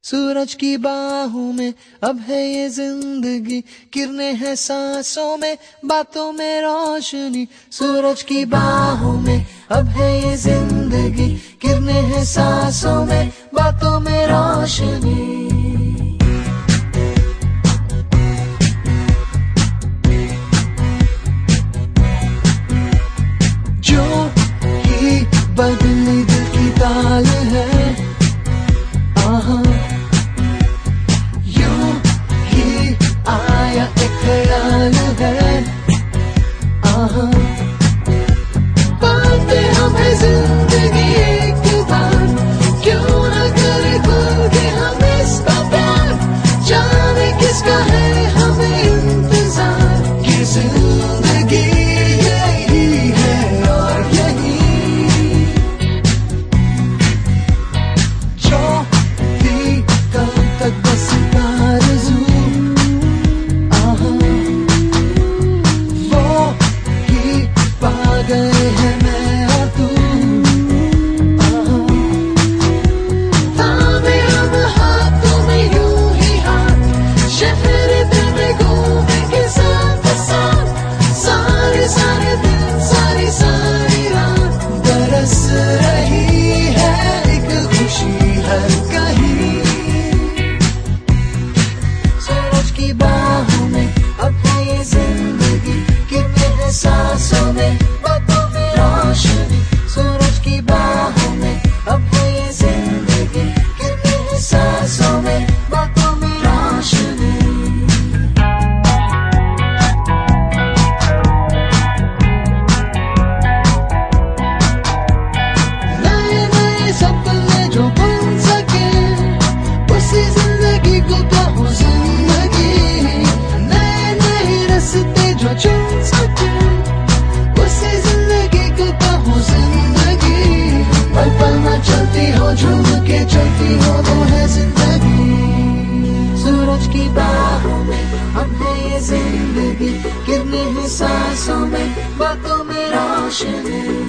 सूरज की बाहों में अब है ये जिंदगी, किरणें हैं सांसों में, बातों में रोशनी। सूरज की बाहों में अब है ये जिंदगी, किरणें हैं सांसों में, बातों में रोशनी। जो ही बदली दिल की ताल है, आहा यूं ही आया एक ख्याल है, आहा पाते हमें जिंदगी एक बार, क्यों न करे खुल के हम इसका प्यार। जाने किसका है हमें इंतजार, कि जिंदगी यही है और यही। जो भी कल तक बस आरज़ू, आहा वो ही पा गए हैं मैं और तू, आहा थामे हम हाथों में यूं ही हाथ, शहर दिल में घूमेंगे साथ साथ, सारे सारे दिन सारी सारी रात। बरस रही है एक खुशी हर कहीं, सूरज की बाहों में अब है ये जिंदगी, किरणें हैं सांसों में, बातों में रोशनी। सूरज की बाहों में अब है ये जिंदगी, किरणें हैं सांसों में, बातों में रोशनी। नए नए सपने जो बन सके, उसी जिंदगी को कहो जिंदगी। नए नए रास्ते जो चुन सके, उसी जिंदगी को कहो जिंदगी। पल पल में चलती हो, झूम के चलती हो, वो है जिंदगी। सूरज की बाहों में अब है ये जिंदगी, किरणें हैं सांसों में, बातों में रोशनी।